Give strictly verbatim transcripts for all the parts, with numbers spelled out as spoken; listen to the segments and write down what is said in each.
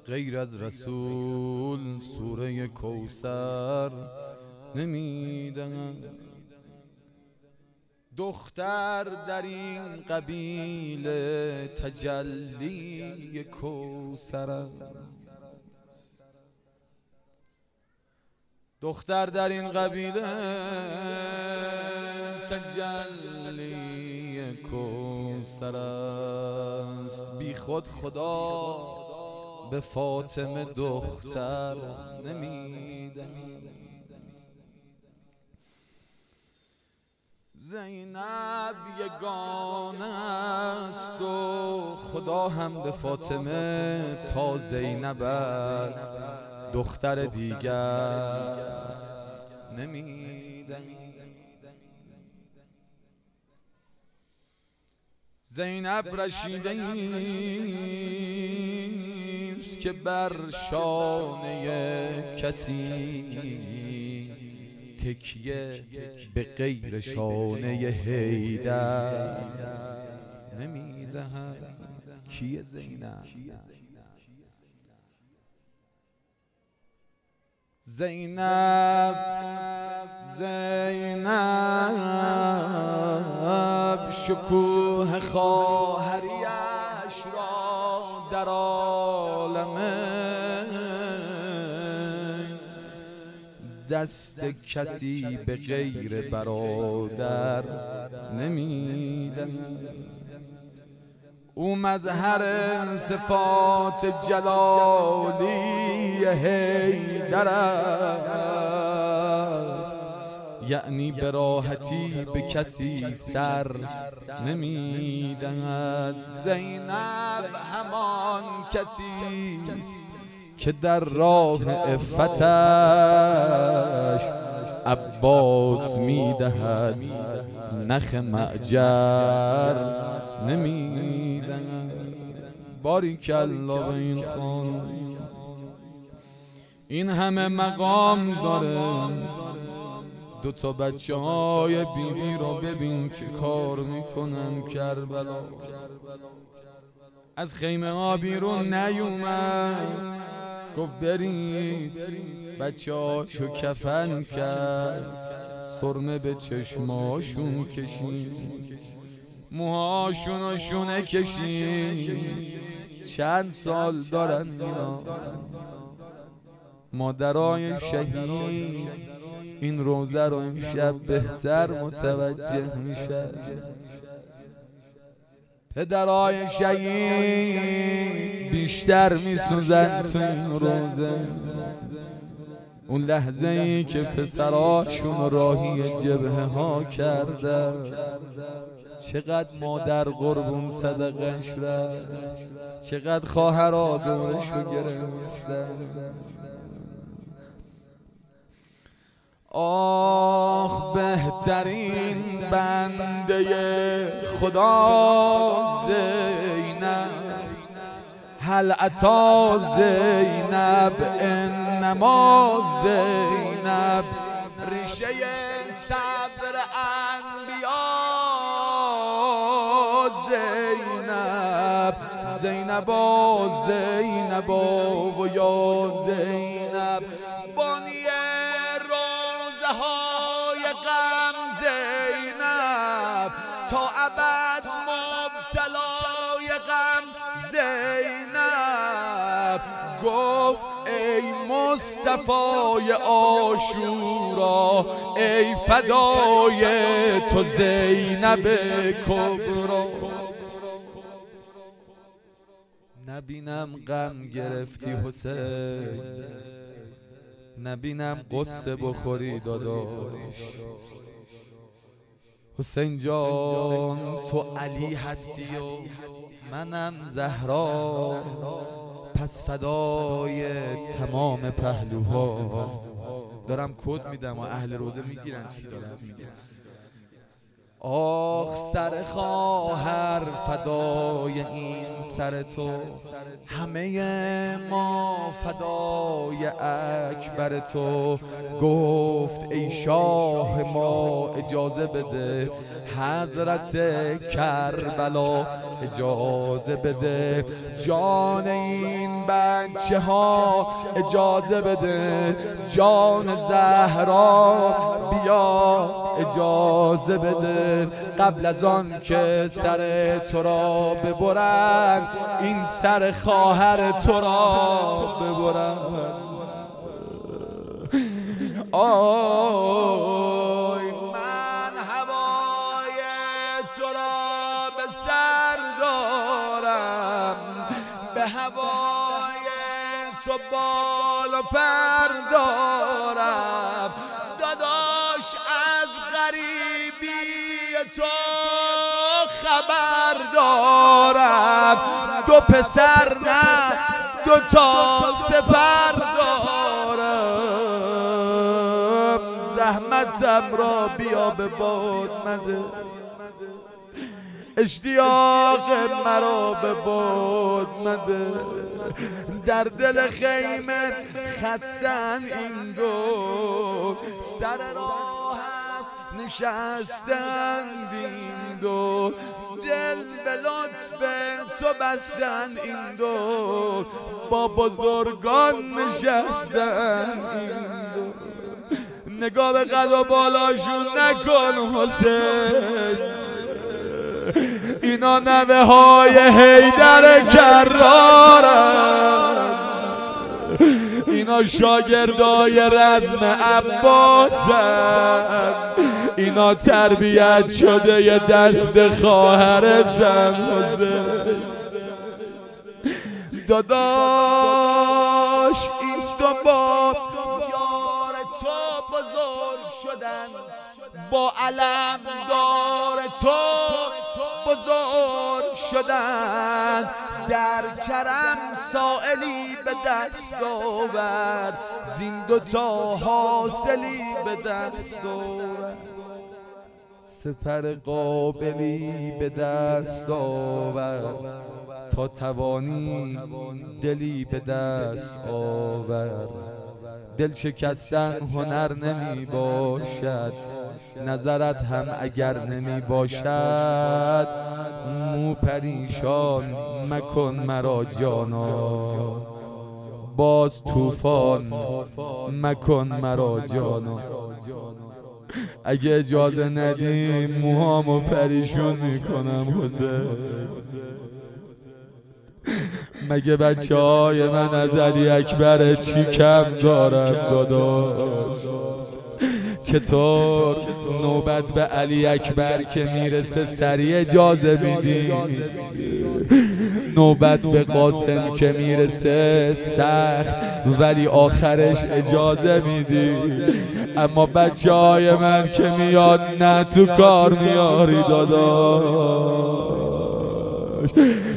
غیر از رسول سوره کوثر نمیدهم. دختر در این قبیله تجلی کوثر است. دختر در این قبیله تجلی کوثر است. بی خود خدا به فاطمه دختر نمیدهد. زینب یگانه است و خدا هم به فاطمه تا زینب است دختر دیگر نمیدهد. زینب رشیده ایست که بر شانه کسی تکیه به غیر شانه حیدر نمیدهد. کیه زینب؟ زینب زینب شکوه خواهریش را در عالم دست کسی به غیر برادر نمیدهد. او مظهر صفات جلالی حیدر است، یعنی به راحتی به کسی سر نمیدهد. زینب همان کسی است که در راه عفتش عباس میدهد، نخ معجر نمیدهد. باریکالله به این خانم، این همه مقام داره. دو تا بچه های بی بی را ببین چه کار میکنن کربلا. از خیمه ها بیرون نیومد، گفت برید. بچه هاشو کفن کرد، سرمه به چشماشون کشید، موهاشونو شونه کشید. چند سال دارن اینا؟ مادرای شهید این روزه رو امشب بهتر متوجه میشه. پدرای شهید بیشتر میسوزن تو این روزه. اون لحظه ای که پسراشون راهی جبهه ها کردن، چقدر مادر قربون صدقش رفت، چقدر خواهرها دورشو گرفتن. آخ بهترین بنده خدا زینب، هل عطا زینب انما زینب، ریشه صبر انبیا زینب. زینبا زینبا و یا زینب، بانی روزه های غم زینب، تا ابد مبتلای غم زینب. گفت ای مصطفی عاشورا، ای فدای تو زینب کبرا. نبینم غم گرفتی حسین، نبینم قصه بخوری داداش. حسین جان تو علی هستی و منم زهرا، پس فدای تمام پهلوها. دارم کد میدم و اهل روزه میگیرن چی دارم میگیرن. آخ سر خواهر فدای این سر تو، همه ما فدای اکبر تو. گفت ای شاه ما اجازه بده، حضرت کربلا اجازه بده، جان این بچه ها اجازه بده، جان زهرا بیا اجازه بده. قبل از آن که سر تو را ببرن، این سر خواهر تو را ببرن. آی من هوای تو را به سر دارم، به هوای تو بال و پر دارم. داداش از غریبی تو خبر دارم، دو پسر نه دو تا سپر دارم. زحمتم را بیا به باد مده، اشتیاق مرا به باد مده. در دل خیمه خستن این دو، سر راحت نشستند این دو. دل به لطف تو بستند این دو، با بزرگان نشستند این دو. نگاه به قد و بالاشون نکن حسین، اینا نوه های حیدر کرارن، اینا شاگردای رزم عباسن، اینا تربیت شده ی دست خواهرتن حسین. داداش این دو باب یار تو بزرگ شدن، با علم دار تو بزرگ شدن. در کرم سائلی به دست آورد، زین دو تا حاصلی به دست آورد. سپر قابلی به دست آورد، تا توانی دلی به دست آورد. دل شکستن هنر نمی باشد، نظرت هم اگر نمی باشد. مو پریشان مکن مرا جانا، باز طوفان مکن مرا جانا. اگه اجازه ندی موهامو پریشون میکنم حسین. مگه بچه های من از علی اکبر چی کم دارم داداش؟ چطور نوبت به علی اکبر که میرسه سریع اجازه میدی، نوبت به قاسم که میرسه سخت ولی آخرش اجازه میدی. اما بچه های من که میاد نه تو کار میاری داداش.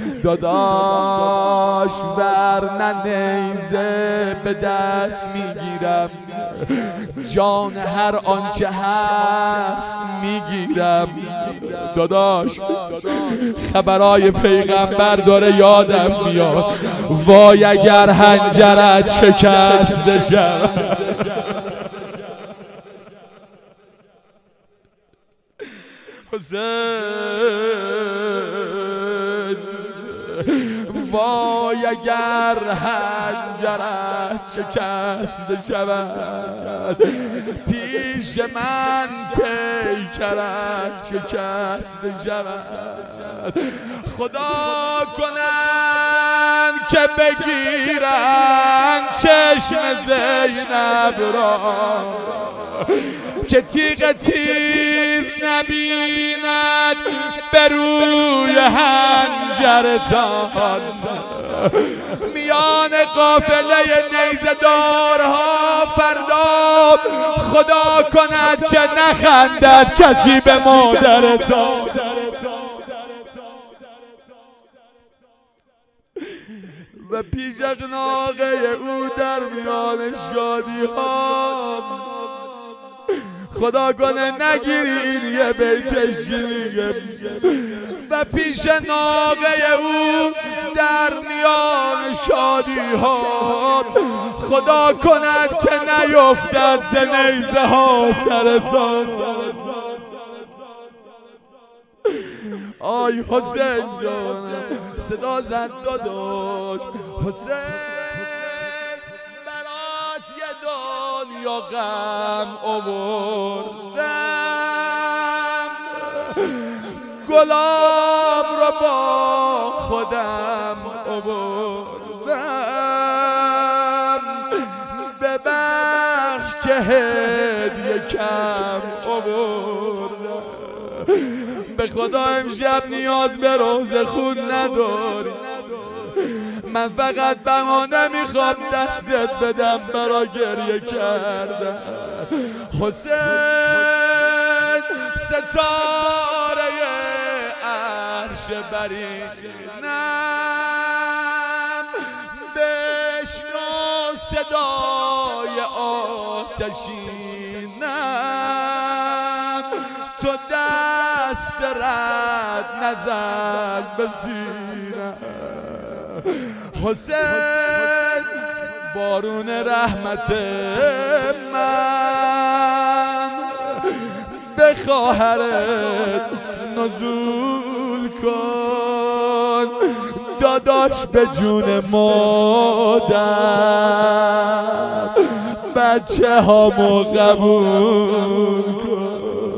داداش ورنه نیزه به دست میگیرم، جان هر آنچه هست میگیرم. داداش خبرای پیغمبر داره یادم میاد، وای اگر حنجرت شکسته شود. حسین وای اگر حنجرت شکسته شود، پیش من پیکرت شکسته شود. خدا کنن که بگیرن چشم زینب را، که تیغ تیز نبیند به روی حنجرتان. میان قافله نیزه دارها فردا خدا کند که نخندد کسی به مادرتان. و پیش اغناقه او در میان شادی ها خدا کنه نگیرین یه بیتش میگه و پیش ناقه او در میان شادی ها خدا کند که نیفتد ز نیزه ها سر ساز. آی حسین جان صدا زد داداش حسین برات یه دنیا غم آوردم گلاب رو با خودم آوردم ببخش که هدیه کم آوردم به خدا امشب نیاز به روز خون نداری من فقط بهانه میخوام دستت بدم برا گریه کردم. حسین ستاره عرش بریشم بشنو صدای آتشینم تو دست رد نزد به سینه. حسین بارون رحمت من به خواهرت نزول کن داداش به جون مادر بچه هامو قبول کن.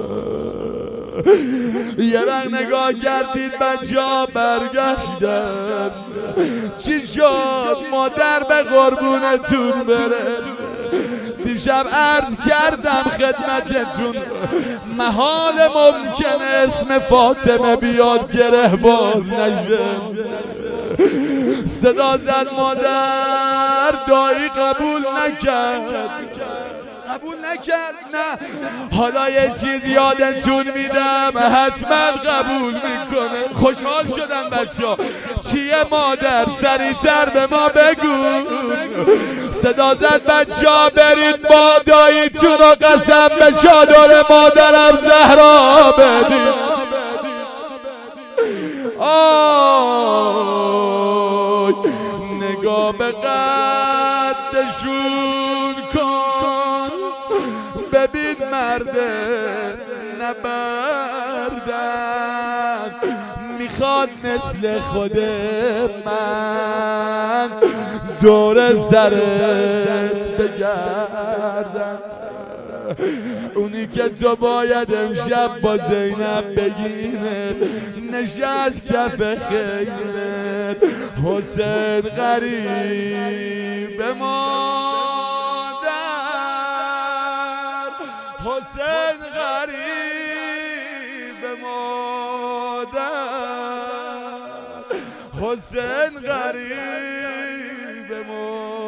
یه وقت نگاه کردید بچه ها برگشتن چی شد مادر به قربونتون بره. دیشب عرض کردم خدمتتون محال ممکنه اسم فاطمه بیاد گره باز نشه. صدا زد مادر دایی قبول نکرد قبول نکرد نه حالا یه چیز یادتون میدم حتما قبول میکنه. خوشحال شدم بچه ها چیه مادر سریعتر به ما بگو. صدا زد بچه ها برید با داییتون رو قسم به چادر مادرم زهرا بدید. آی نگاه به قدشون کن ببین مرده نبردن میخواد مثل خود من دور سرت بگردن. اونی که تو باید امشب با زینب بگینه نشست کف خیمه. حسین غریب مادر حسین غریب مادر حسین غریب مادر